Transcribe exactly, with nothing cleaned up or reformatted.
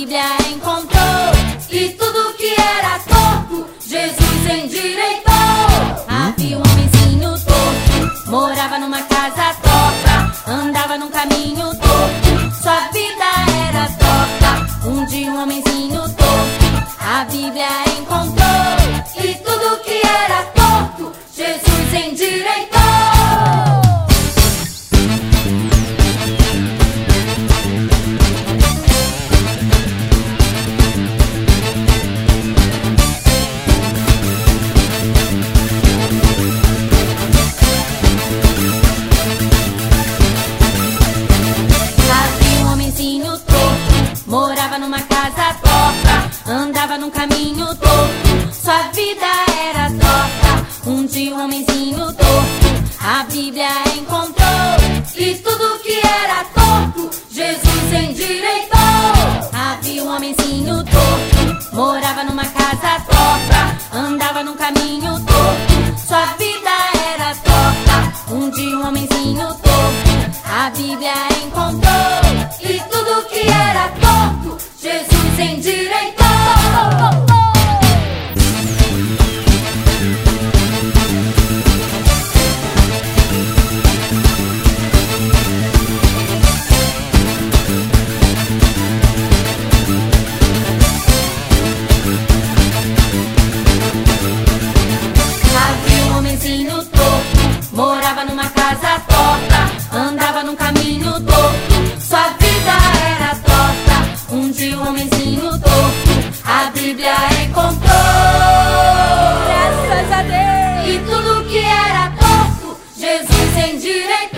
Bíblia encontrou, e tudo que era torto, Jesus endireitou. Havia um homenzinho torto, morava numa casa torta, andava num caminho torto, sua vida era torta. Um dia um homenzinho torto, a Bíblia encontrou, e tudo que era torto, Jesus endireitou. Morava numa casa torta, andava num caminho torto, sua vida era torta. Um dia um homenzinho torto, a Bíblia encontrou, e tudo que era torto, Jesus endireitou. Havia um homenzinho torto, morava numa casa torta, andava num caminho torto, sua vida era torta. Um dia um homenzinho torto, a Bíblia encontrou, e tudo que era torto, Jesus endireitou. Havia um homenzinho torto, morava numa casa torta, andava num caminho torto, sua vida era torta. Um dia um homenzinho torto, a Bíblia encontrou. Graças a Deus. E tudo que era torto, Jesus endireitou.